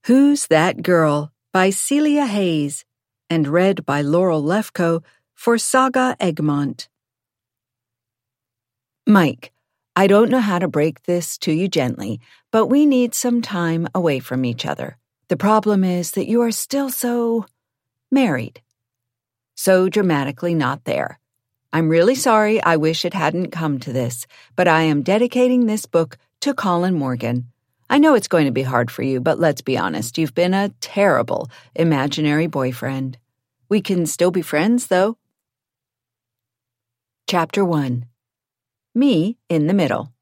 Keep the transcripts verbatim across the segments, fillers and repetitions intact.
Who's That Girl by Celia Hayes and read by Laurel Lefko for Saga Egmont. Mike, I don't know how to break this to you gently, but we need some time away from each other. The problem is that you are still so married. So dramatically not there. I'm really sorry. I wish it hadn't come to this, but I am dedicating this book to Colin Morgan. I know it's going to be hard for you, but let's be honest, you've been a terrible imaginary boyfriend. We can still be friends, though. Chapter one. Me in the middle.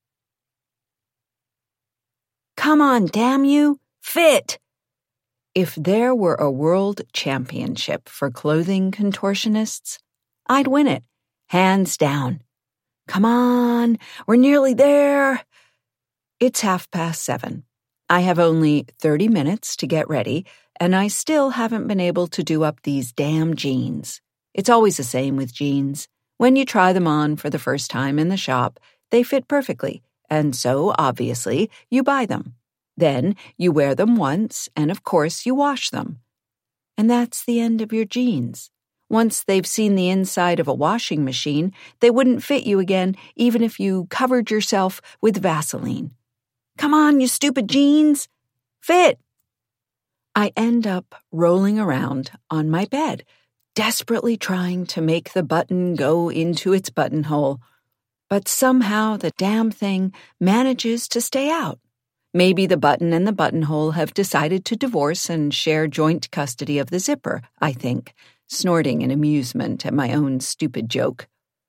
Come on, damn you! Fit! If there were a world championship for clothing contortionists, I'd win it, hands down. Come on, we're nearly there. It's half past seven. I have only thirty minutes to get ready, and I still haven't been able to do up these damn jeans. It's always the same with jeans. When you try them on for the first time in the shop, they fit perfectly, and so, obviously, you buy them. Then you wear them once, and of course you wash them. And that's the end of your jeans. Once they've seen the inside of a washing machine, they wouldn't fit you again, even if you covered yourself with Vaseline. Come on, you stupid jeans! Fit! I end up rolling around on my bed, desperately trying to make the button go into its buttonhole. But somehow the damn thing manages to stay out. Maybe the button and the buttonhole have decided to divorce and share joint custody of the zipper, I think, snorting in amusement at my own stupid joke.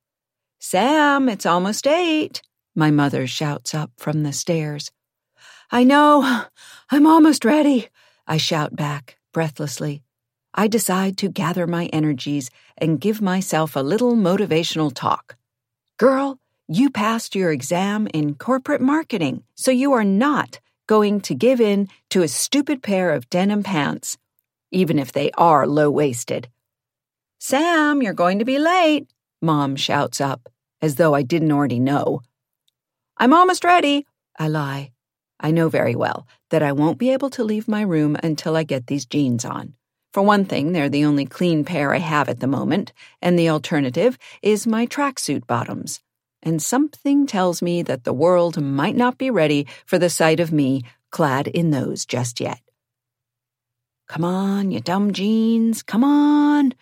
Sam, it's almost eight, my mother shouts up from the stairs. I know, I'm almost ready, I shout back, breathlessly. I decide to gather my energies and give myself a little motivational talk. Girl, you passed your exam in corporate marketing, so you are not going to give in to a stupid pair of denim pants, even if they are low-waisted. Sam, you're going to be late, Mom shouts up, as though I didn't already know. I'm almost ready, I lie. I know very well that I won't be able to leave my room until I get these jeans on. For one thing, they're the only clean pair I have at the moment, and the alternative is my tracksuit bottoms. And something tells me that the world might not be ready for the sight of me clad in those just yet. Come on, you dumb jeans, come on.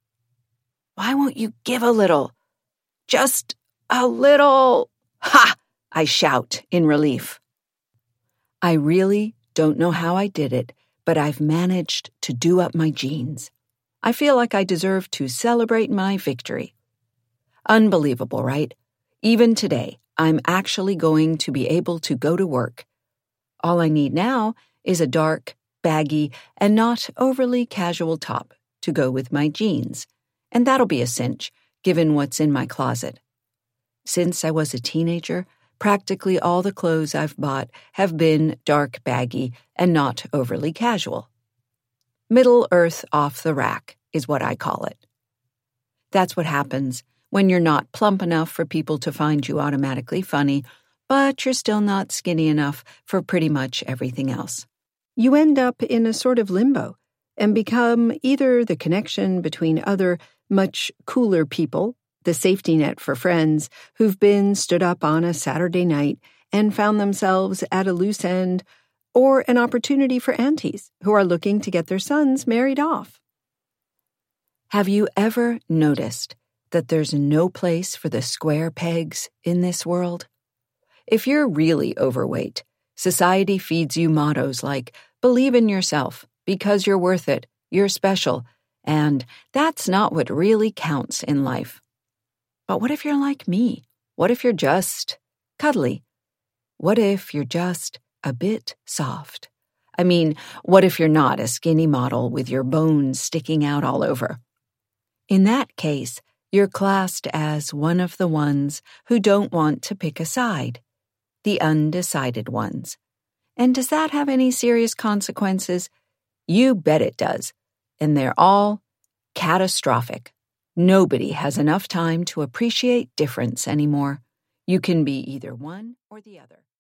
Why won't you give a little? Just a little. Ha! I shout in relief. I really don't know how I did it, but I've managed to do up my jeans. I feel like I deserve to celebrate my victory. Unbelievable, right? Even today, I'm actually going to be able to go to work. All I need now is a dark, baggy, and not overly casual top to go with my jeans, and that'll be a cinch, given what's in my closet. Since I was a teenager, practically all the clothes I've bought have been dark, baggy, and not overly casual. Middle earth off the rack is what I call it. That's what happens when you're not plump enough for people to find you automatically funny, but you're still not skinny enough for pretty much everything else. You end up in a sort of limbo and become either the connection between other, much cooler people, the safety net for friends who've been stood up on a Saturday night and found themselves at a loose end, or an opportunity for aunties who are looking to get their sons married off. Have you ever noticed that there's no place for the square pegs in this world? If you're really overweight, society feeds you mottos like, believe in yourself, because you're worth it, you're special, and that's not what really counts in life. But what if you're like me? What if you're just cuddly? What if you're just a bit soft? I mean, what if you're not a skinny model with your bones sticking out all over? In that case, you're classed as one of the ones who don't want to pick a side, the undecided ones. And does that have any serious consequences? You bet it does. And they're all catastrophic. Nobody has enough time to appreciate difference anymore. You can be either one or the other.